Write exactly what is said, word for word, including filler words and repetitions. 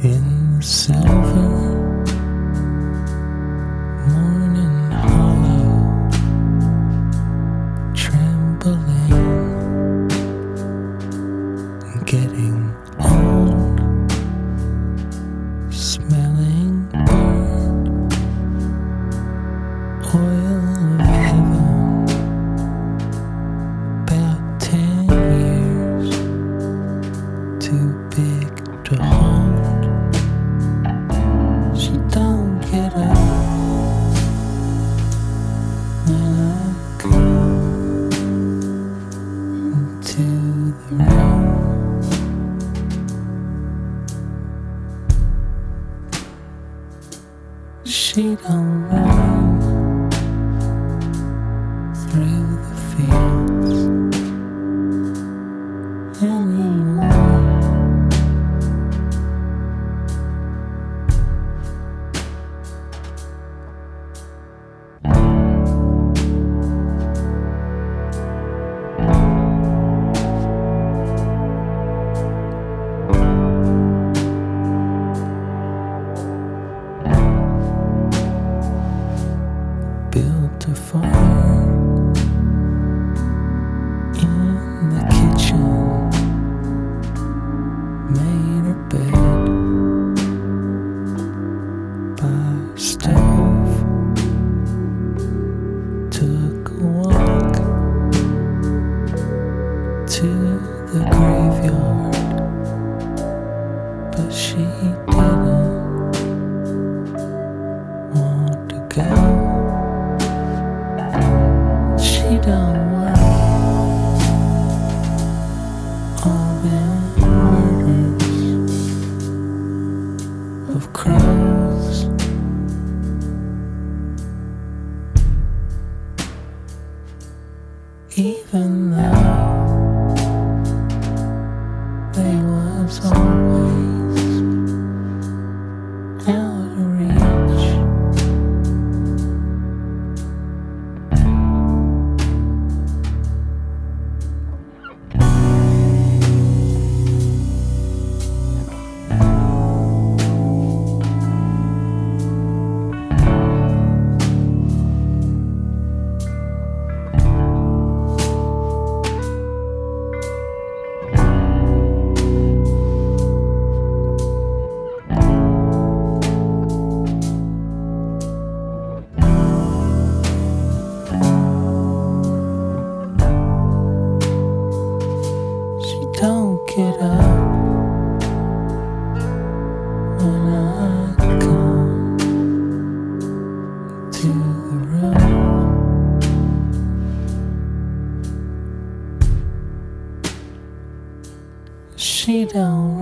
in the silver morning hollow, trembling, getting old, smelling burnt, oil of heaven, about ten years, too big to hold. She don't get up when I come into the room. She don't run through the fields anymore. Built a fire in the kitchen, made her bed by a stove, took a walk to the graveyard, but she didn't want to go. She don't worry all them murders of crows. Even though they was always out of reach. Don't get up when I come to the room. She don't